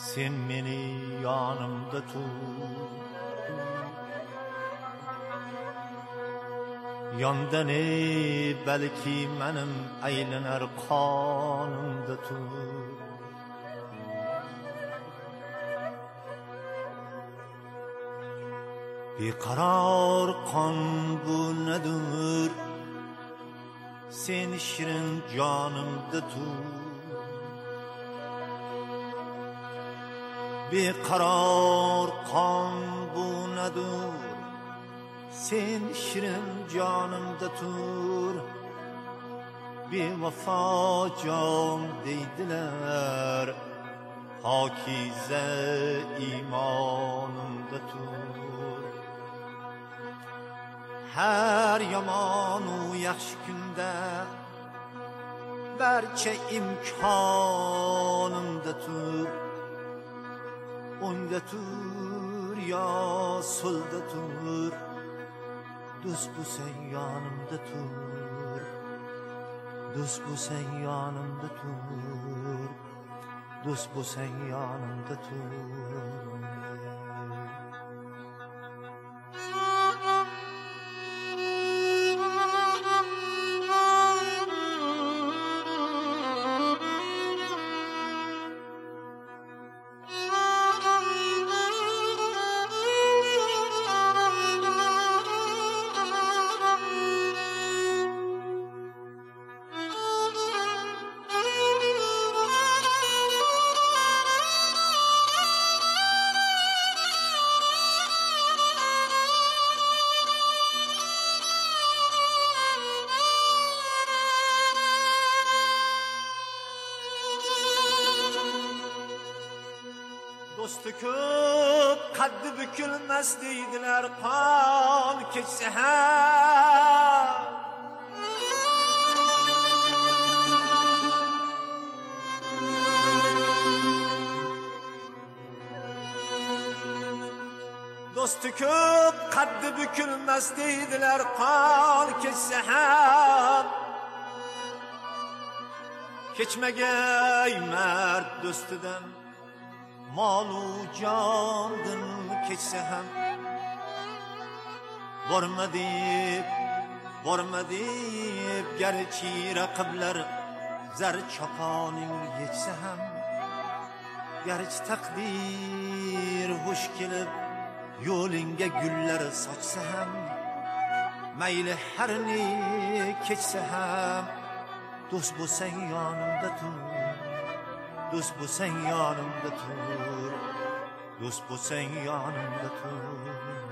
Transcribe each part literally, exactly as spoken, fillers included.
sen meni yonimda tut. Yonda ne balki menim aylanar qonimda tut. Beqaror qon bu nedir? Sen shirin jonimda tut. Beqaror qon bu nedir? Sen shirin jonimda tur. Bevafo jon deydilar, pokiza iymonimda tur. Har yomon u yaxshi kunda barcha imkonimda tur. O'ngda tur yo so'lda tur, do'st bo'lsang yonimda tur. Do'st bo'lsang yonimda tur. Do'st bo'lsang yonimda tur. Do'sti ko'p qaddi bukilmas deydilar, qon kechsa ham. Do'sti ko'p qaddi bukilmas deydilar, qon kechsa ham. Kechmagay mard do'stidan molu jondin kechsa ham. Borma deb, borma deb garchi raqiblar zar choponing yetsa ham. Garchi taqdir xush kelib yo'lingga gullar sochsa ham. Mayli har ne kechsa ham, do'st bo'lsang yonimda tur. Do'st bo'lsang yonimda tur. Do'st bo'lsang yonimda tur.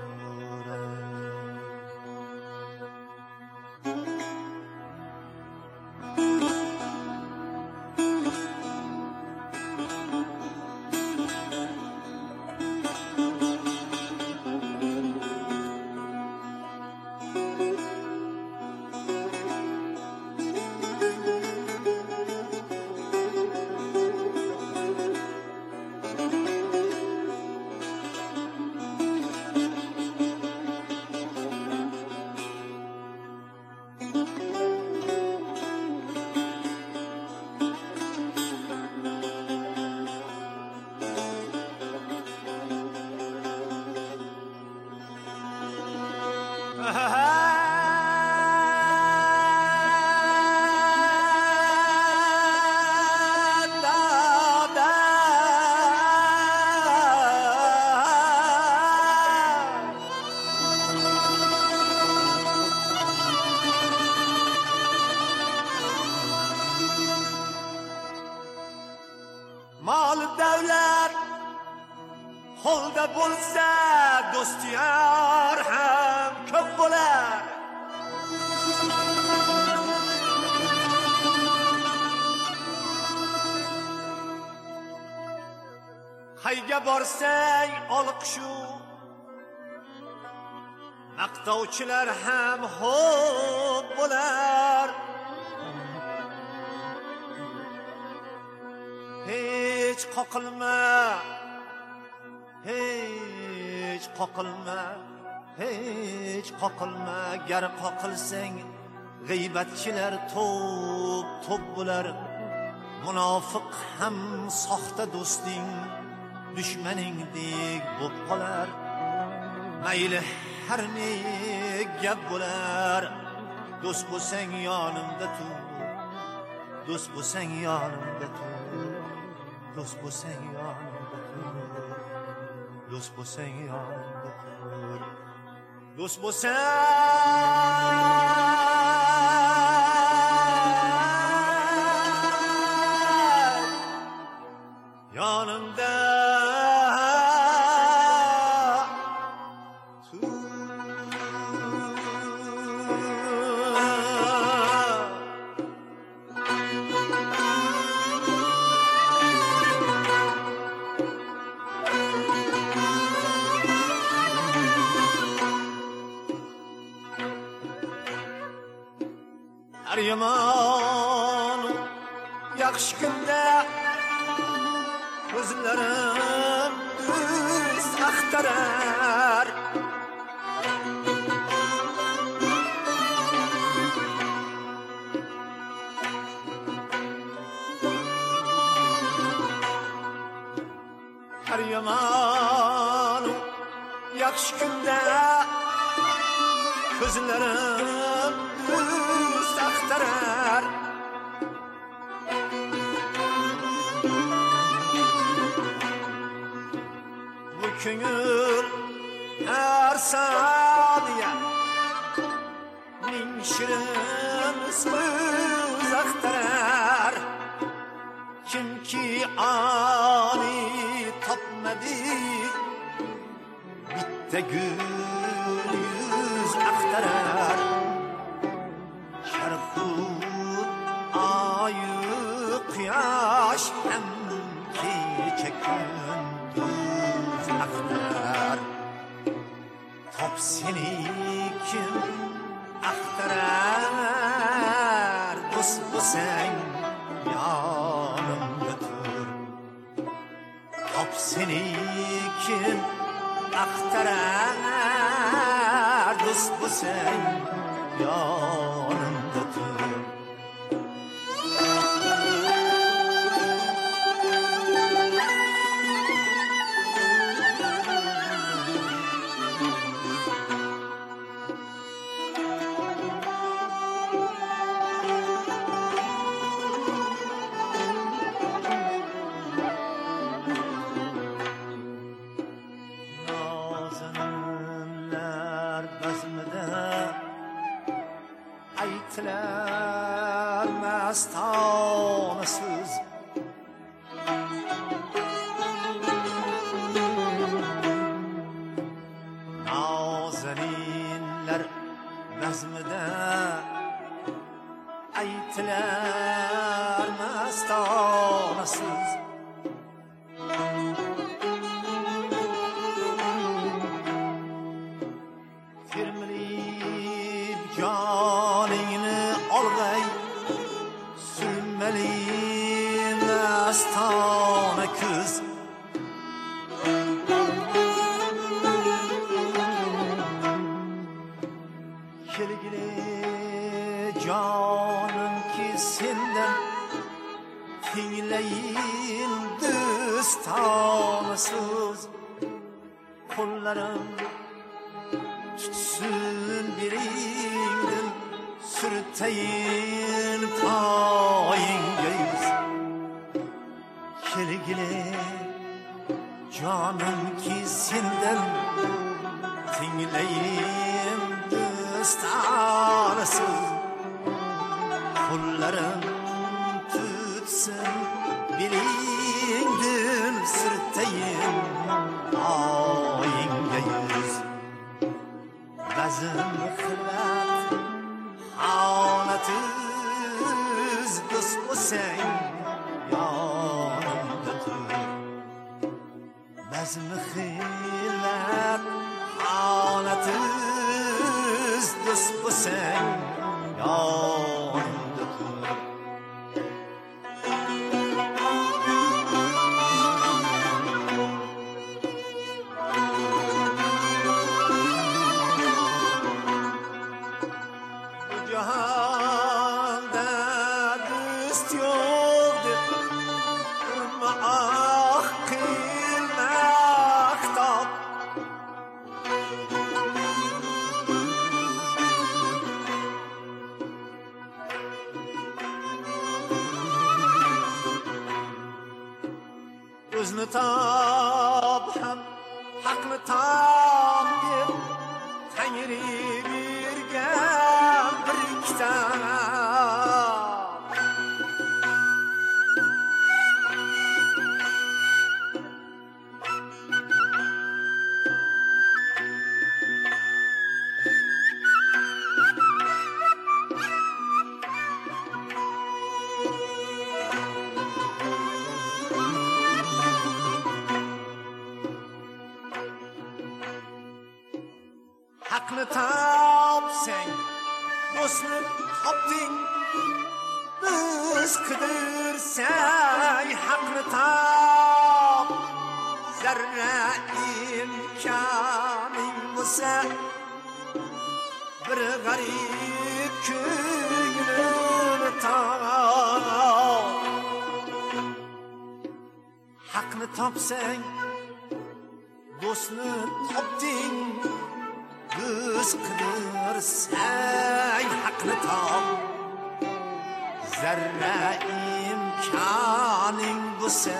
Mol davlat qo'lda bo'lsa, do'stiyar ham ko'p bo'lar. Qayga borsang olqishu, maqtovchilar ham xo'p bo'lar. Hech qoqilma, hech qoqilma, hech qoqilma. Gar qoqilsang g'iybatchilar to'p to'p bo'lar. Munofiq ham soxta do'sting düşmeningdek bo'p qolar. Mayli har ne gap bo'lar, do'st bo'lsang yonimda tur, do'st bo'lsang yonimda tur, do'st bo'lsang yonimda tur, do'st bo'lsang yonimda tur, do'st bo'lsang yanımda her yaman yaxshi kunda ko'zlarim biz axtarar. Har yomon yaxshi kunda ko'zlarim biz axtarar. Ko'ngil har soniya ming shirin so'z axtarar. Kimki ani topmadi bitta gul yuz axtarar. Sharqu oyu quyosh ham kecha kunduz axtarar. Top seni kim axtarar, do'st bo'lsang yonimda tur. Top seni kim axtarar, do'st bo'lsang yonimda tur. Aytilar mastonasiz nozaninlar nazmida, aytilar mastonasiz termilib joningni olg'ay, suyunmali mastona kuz. Kelgili jonimki sendan tinglayin dostona so'z. Qo'llarim tutsin biringdan, surtayin poyingga yuz. Kelgili jonimki sendan tinglayin dostona so'z. Qo'llarim tutsin biringdan, surtayin poyingga yuz. Ba'zan xilat xonatiz, do'st bo'lsang yonimda tur. Ba'zan xilat xonatiz, do'st bo'lsang yonimda tur. O'zni top ham haqni top deb Tangri bergan bir kitob. Haqni topsang, do'stni topding. Biz qidirsang, haqni top. Zarra imkoning bo'lsa, bir g'arib ko'nglini top. Haqni topsang, do'stni topding. Biz qidirsang, haqni top. Zarra imkoning bo'lsa,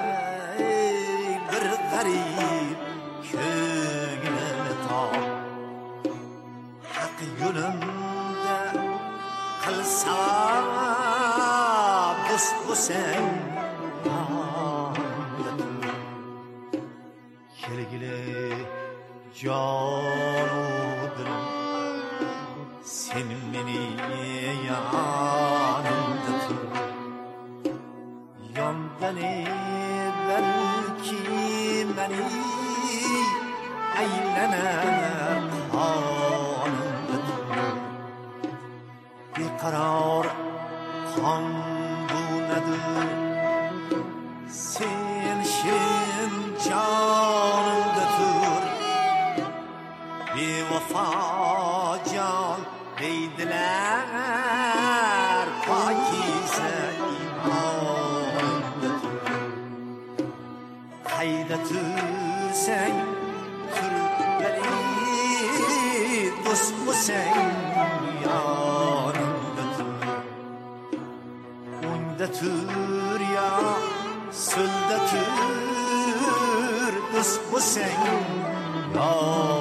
bir g'arib ko'nglini top. Haq yo'limda qilsam, do'st bo'lsang, kelgili jon sen meni yanımda tur. Yondan belki beni aylanar qonimda tur. Beqaror qon bu nedir? Sen shirin jonimda tur. Bevafo jon deydilar, pokiza imonda tur. Qayda tursang tur, bali do'st bo'lsang yonimda tur. O'ngda tur yo so'lda tur, do'st bo'lsang yon